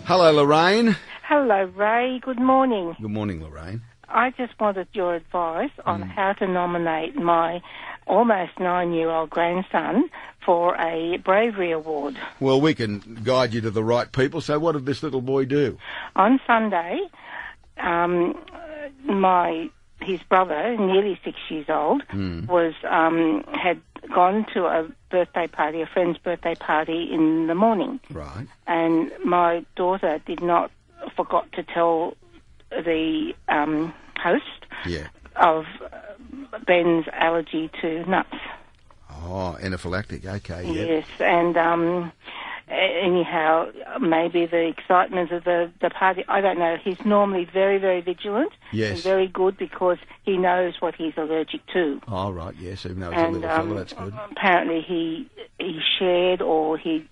Hello, Lorraine. Hello, Ray. Good morning. Good morning, Lorraine. I just wanted your advice on how to nominate my almost 9-year-old grandson for a bravery award. Well, we can guide you to the right people. So what did this little boy do? On Sunday, his brother, nearly 6 years old, had gone to a friend's birthday party in the morning. Right. And my daughter forgot to tell the host of Ben's allergy to nuts. Oh, anaphylactic. Okay. Yes, and anyhow, maybe the excitement of the party, I don't know. He's normally very, very vigilant. Yes. And very good because he knows what he's allergic to. Oh, right, yes, even though it's a little fella, that's good. Apparently he shared or he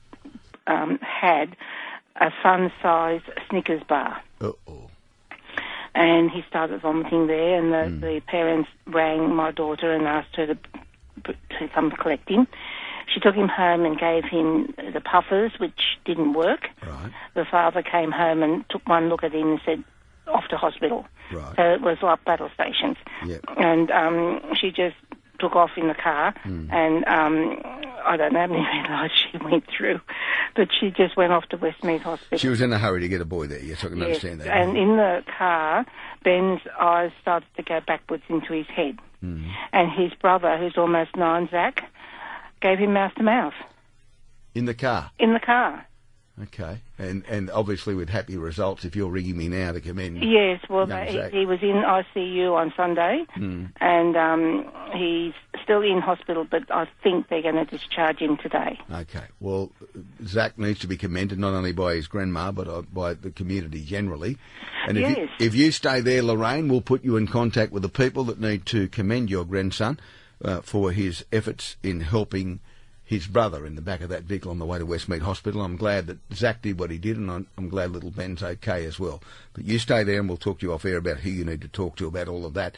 had a fun-sized Snickers bar. Uh-oh. And he started vomiting there, and the parents rang my daughter and asked her to come collect him. She took him home and gave him the puffers, which didn't work. Right. The father came home and took one look at him and said, off to hospital. Right. So it was like battle stations. Yep. And she just took off in the car, and I don't know how many red lights she went through, but she just went off to Westmead Hospital. She was in a hurry to get a boy there, yes, I can understand that. And in the car, Ben's eyes started to go backwards into his head. And his brother, who's almost 9, Zach, gave him mouth-to-mouth. In the car? In the car. Okay. And obviously with happy results if you're ringing me now to commend. Yes, well, Zach. he was in ICU on Sunday, and he's still in hospital, but I think they're going to discharge him today. Okay. Well, Zach needs to be commended not only by his grandma, but by the community generally. And if you stay there, Lorraine, we'll put you in contact with the people that need to commend your grandson for his efforts in helping his brother in the back of that vehicle on the way to Westmead Hospital. I'm glad that Zach did what he did, and I'm glad little Ben's okay as well. But you stay there and we'll talk to you off air about who you need to talk to about all of that.